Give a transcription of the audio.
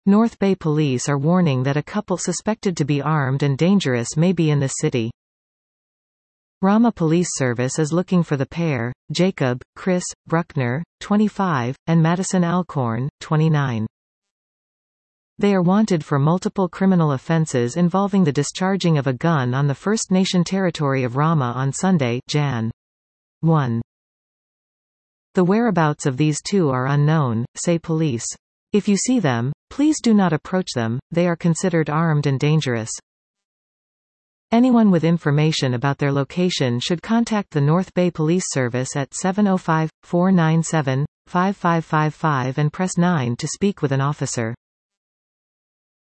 North Bay Police are warning that a couple suspected to be armed and dangerous may be in the city. Ramah Police Service is looking for the pair, Jacob, Chris, Bruckner, 25, and Madison Alcorn, 29. They are wanted for multiple criminal offenses involving the discharging of a gun on the First Nation territory of Ramah on Sunday, Jan. 1. The whereabouts of these two are unknown, say police. If you see them, please do not approach them, they are considered armed and dangerous. Anyone with information about their location should contact the North Bay Police Service at 705-497-5555 and press 9 to speak with an officer.